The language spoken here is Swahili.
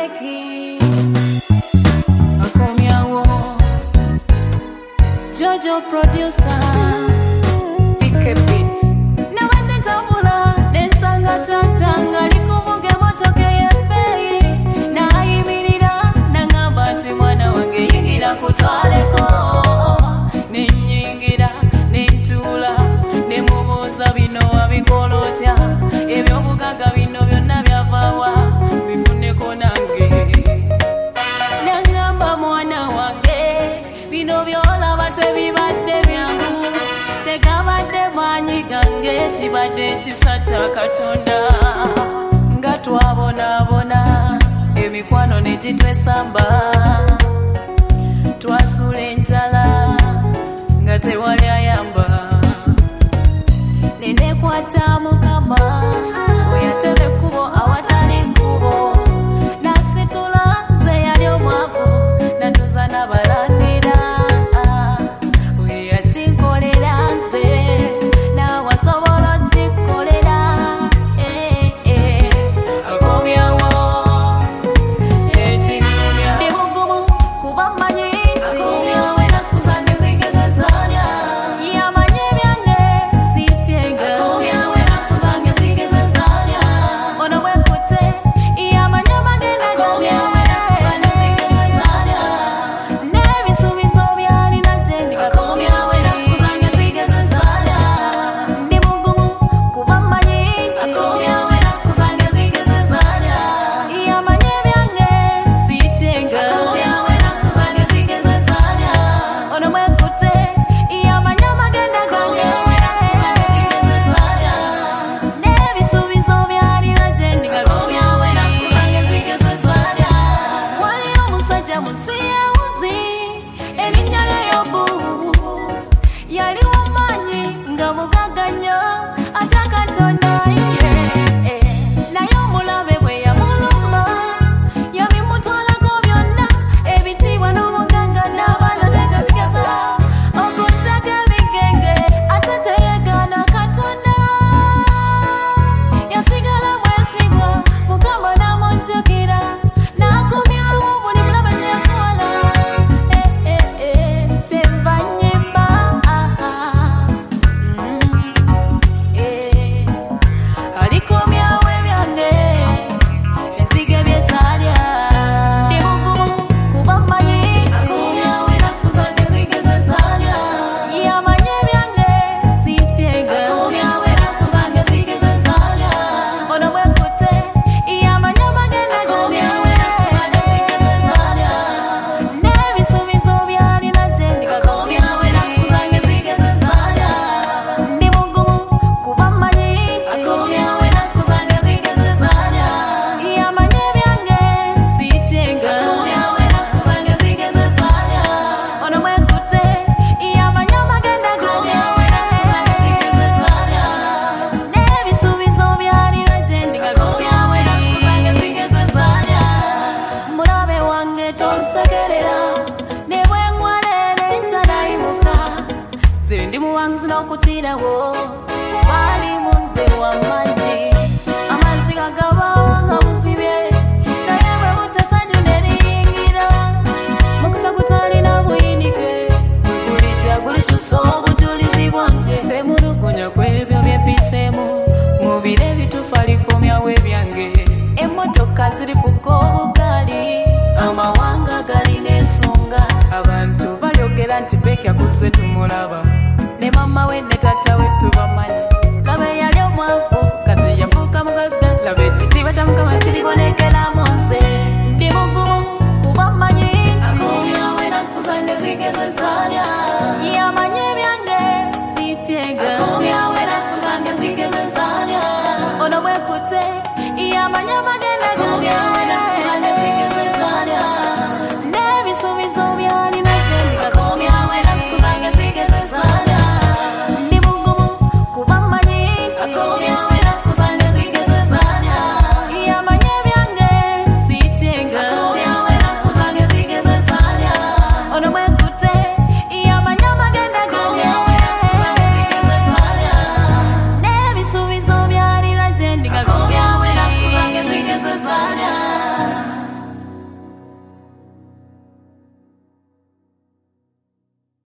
Seki Akomyawo Jojo producer Pike Beats Na wende tambula Nensanga tatanga Likuvuge motoke yepei Na ayimirira Nangabati mwana wange Yingira kutwaleko Ninyingira Nintula Nemubuza bino wabikolotya Ebyobugaga bino byonna byavawa Bifuneko nange Nangamba mwana wange Bino byolaba tebibadde byangu Tekabadde maanyi gange Kibadde kisa kya Katonda Nga twabonabona Emikwano ne gitwesamba Twasula enjala Nga tewali ayamba Nenekwata Mukama Oyatele kubo awatali kubo Nasitula ze yali omwavu Natuza n'abalangira Oyakinkolera nze Nawasobola nkikolera Akomyawo Kyekinyumya Ndi mugumu kuba mmanyi nti Akomyawo ennaku zange zigeze zaalya Yamanyi ebyange sityenga Akomyawo ennaku zange zigeze zaalya Ono bwekutte yamanyi amagenda gange Akomyawo ennaku zange zigeze zaalya N'ebisuubizo by'alina gye ndi Akomyawo ennaku zange zigeze zaalya Ndi mugumu kuba mmanyi nti Akomyawo ennaku zange zigeze zaalya Yamanyi ebyange sityenga Akomyawo ennaku zange zigeze zaalya Ono bwekutte yamanyi amagenda gange Akomyawo ennaku zange zigeze zaalya N'ebisuubizo by'alina gye ndi Akomyawo ennaku zange zigeze zaalya Waliyo omusajja mu nsi y'ewuzi erinnya lye Yobu yali w'amaanyi nga mugagga nnyo ate Katonda ye naye omulabe bwe yamulumba yabimutwalako byonna ebitiibwa n'omugagga n'abaana tekyasigaza okuttako ebigenge ate teyeegaana Katonda yasigala mwesigwa Mukama n'amujjukira n'akomyawo buli mulabe kye yakola kyenva nnyimba alikomyawo ebyange ensige byezaalya Ndi mugumu kuba mmanyi nti Akomyawo ennaku zange zigeze zaalya Yamanyi ebyange sityenga Akomyawo ennaku zange zigeze zaalya Ono bwekutte yamanyi amagenda gange Akomyawo ennaku zange zigeze zaalya N'ebisuubizo by'alina gye ndi Akomyawo ennaku zange zigeze zaalya Ndi mugumu kuba mmanyi nti Akomyawo ennaku zange zigeze zaalya Yamanyi ebyange sityenga Akomyawo ennaku zange zigeze zaalya Ono bwekutte yamanyi amagenda gange Akomyawo ennaku zange zigeze zaalya N'ebisuubizo by'alina gye ndi Akomyawo ennaku zange zigeze zaalya Mulabe wange tonsekerera ne bwe nkwalera entalayimuka Nze ndi muwanguzi n'okukirawo Baali mu nze w'amazzi Amazzi gagabaawo nga busibye Naye bwe butasajju ne liyingira Mukisa gutalina buyinike Gulijja gulikyusa obujulizi bwange Semulugunya kw'ebyo bye mpiseemu Mu biro ebituufu alikomyawo ebyange Emmotoka zirifuka obugaali Amawanga galina ensonga Abantu balyogera nti Becky akuze tumulaba Ne mama we ne tata we tubamanyi Laba eyali omwavu kati yafuuka mugagga Laba ekitiibwa kya Mukama kiribonekera mu nze Ndi mugumu kuba mmanyi nti Akomyawo ennaku zange zigeze zaalya Yamanyi ebyange sityenga Akomyawo ennaku zange zigeze zaalya Ono bwekutte yamanyi amagenda gange Akomyawo ennaku zange zigeze zaalya N'ebisuubizo by'alina gye ndi Akomyawo ennaku zange zigeze zaalya Ndi mugumu kuba mmanyi nti Akomyawo